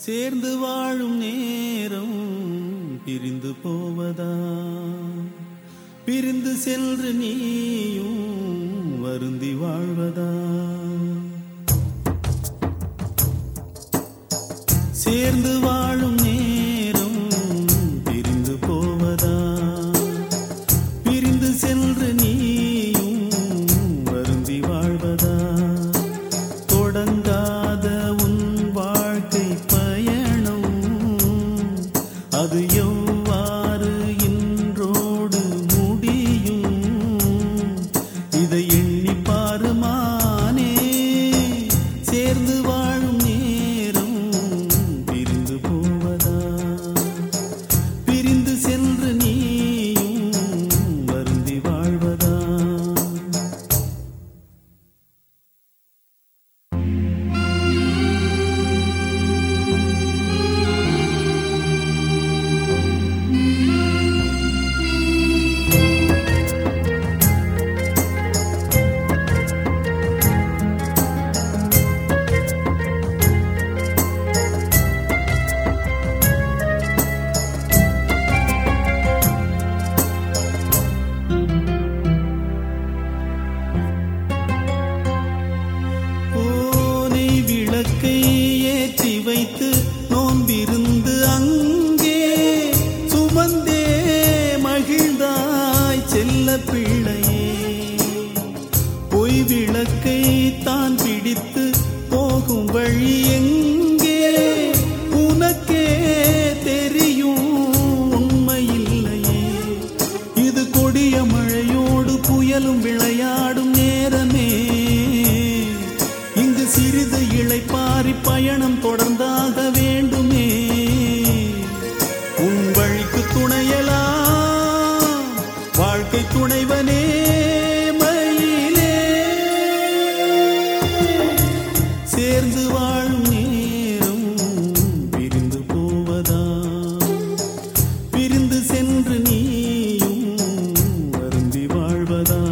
சேர்ந்து வாழும் நேரம் பிரிந்து போவதா? பிரிந்து சென்று நீயும் வருந்தி வாழ்வதா? சேர்ந்து வாழும் நேரம் பிரிந்து போவதா? பிரிந்து சென்று நீயும் வருந்தி வாழ்வதா? தொடங்காத உன் வாழ்க்கை பயணம் அது எவ்வாறு இன்றோடு முடியும்? இதை எண்ணி பாருமானே. சேர்ந்து வாழும் நேரம் பிரிந்து போவதா? பிரிந்து சென்று நீயும் வருந்தி வாழ்வதா? விளக்கை ஏற்றி வைத்து நோன்பிருந்து அங்கே சுமந்தே மகிழ்ந்தாய் செல்ல பிள்ளையே. பொய் விளக்கை தான் பிடித்து போகும் வழி எங்கே? உனக்கே தெரியும் உண்மையில்லையே. இது கொடிய மழையோடு புயலும் விளையாடும் நேரமே. இங்கு சிறிது இளைப்பாரி பயணம் தொடர்ந்தாக வேண்டுமே. உன் வழிக்கு துணையலாம் வாழ்க்கை துணைவனே மயிலே. சேர்ந்து வாழும் நேரம் பிரிந்து போவதா? பிரிந்து சென்று நீயும் வருந்தி வாழ்வதா?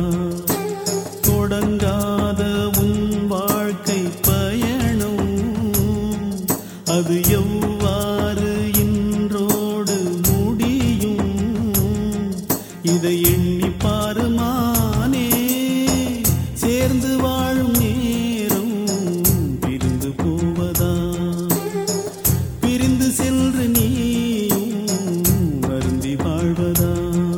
தொடங்காத உன் வாழ்க்கை பயணம் அது எவ்வாறு இன்றோடு முடியும்? இதை எண்ணி பாருமானே. சேர்ந்து வாழும் நேரம் பிரிந்து போவதா? பிரிந்து சென்று நீயும் வருந்தி வாழ்வதா?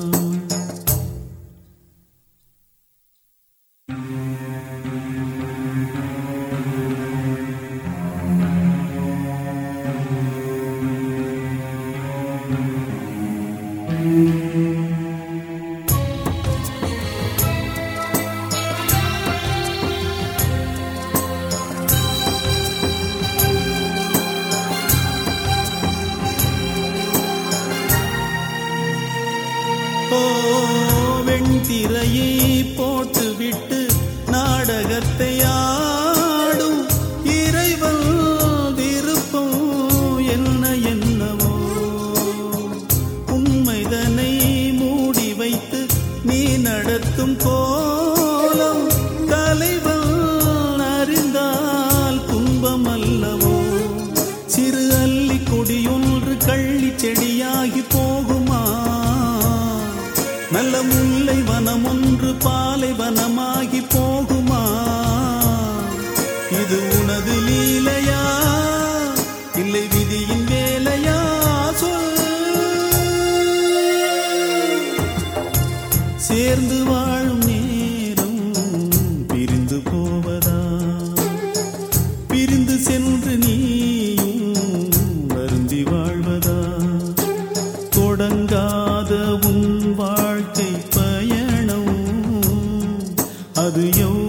வெண்திரையை போட்டுவிட்டு நாடகத்தை ஆடும் இறைவன் விருப்பம் என்ன என்னவோ. உண்மைதனை மூடி வைத்து நீ நடத்தும் கோலம் தலைவன் அறிந்தால் துன்பம் அல்லவோ. சிறு அல்லி கொடியொன்று கள்ளி செடியாகி போகுமா? நல்ல முல்லை வனம் ஒன்று பாலை வனமாகி போகுமா? இது உனது லீலையா இல்லை விதியின் வேலையா? சொல். சேர்ந்து வாழும் நேரம் பிரிந்து போவதா? பிரிந்து சென்று நீயும் வருந்தி வாழ்வதா? தொடங்காத உன் வாழ்க்கை பயணம் அது